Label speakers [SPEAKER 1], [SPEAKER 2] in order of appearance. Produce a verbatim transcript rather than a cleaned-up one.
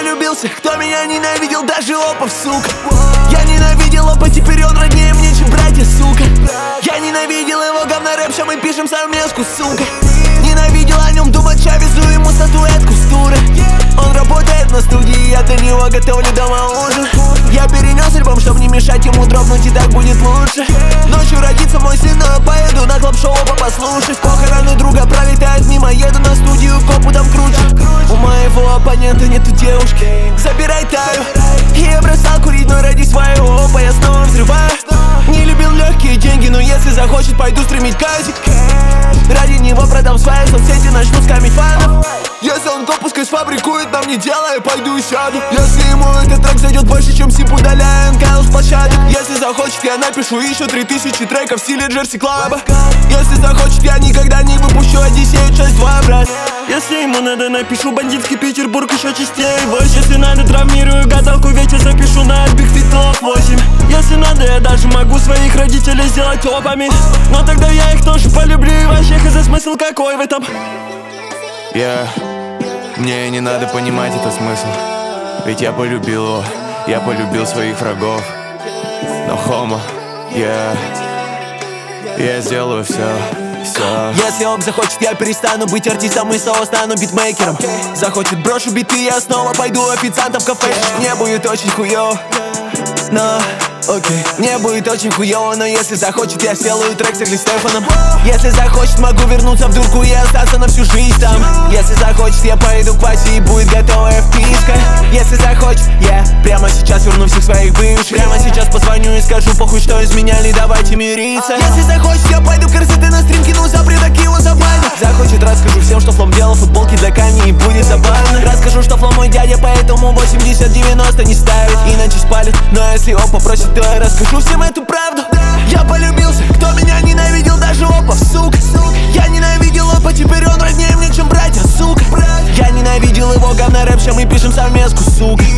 [SPEAKER 1] полюбился, кто меня ненавидел, даже Опов, сука. Я ненавидел Опа, теперь он роднее мне, чем братья, сука. Я ненавидел его говно рэп, ща мы пишем совместку, сука. Ненавидел о нем думать, я везу ему статуэтку с тура. Он работает на студии, я для него готовлю дома ужин. Я перенес альбом, чтоб не мешать ему дропнуть, и так будет лучше. Ночью родится мой сын, но я поеду на клаб-шоу послушать. Похорону друга пролетает мимо, еду на студию, копу там круче. У моего оппонента нету девушки, забирай Таю. И я бросал курить, но ради своего опа я снова взрываю. Не любил легкие деньги, но если захочет, пойду стримить казик. Ради него продам свои соцсети, начну скамить фанов. Если он допускай сфабрикует, нам не делай, пойду и сяду. Если ему этот трек зайдет больше, чем сип, удаляя эн ка эл с площадок. Если захочет, я напишу еще три тысячи треков в стиле Джерси Клаба. Если захочет, я никогда не выпущу Одиссею часть два, брат.
[SPEAKER 2] Если ему надо, напишу бандитский Петербург еще частей восемь. Если надо, травмирую гадалку, вечер запишу на альбик фитов восемь. Если надо, я даже могу своих родителей сделать топами. Но тогда я их тоже полюблю, и вообще хз смысл какой в этом.
[SPEAKER 3] Yeah. Мне не надо понимать этот смысл, ведь я полюбил его, я полюбил своих врагов. Но хомо, yeah. Я сделаю все, все.
[SPEAKER 1] Если Оп захочет, я перестану быть артистом и снова стану битмейкером. Захочет, брошу биты, я снова пойду официантом в кафе. Мне будет очень хуёво, но окей, okay. Мне будет очень хуёво, но если захочет, я сделаю трек с Игли Стефаном. Если захочет, могу вернуться в дурку и остаться на всю жизнь там. Если захочет, я поеду к Васе и будет готовая вписка. Если захочет, я прямо сейчас верну всех своих бывших. Прямо сейчас позвоню и скажу, похуй, что изменяли, давайте мириться. Если захочет, я пойду к эр зэ тэ на стрим, кину запрет, так его забанят. Захочет, расскажу всем, что Флом делал футболки для Кани, и будет забавно. Расскажу, что Флом мой дядя, поэтому восемьдесят девяносто не ставит, иначе спалит. Но если Оп попросит, то я расскажу всем эту правду. Я полюбился, кто меня ненавидел, даже Опов, сука. Я ненавидел Опа, теперь он роднее мне, чем братья, сука. Я ненавидел его говно рэп, ща мы пишем совместку, сука.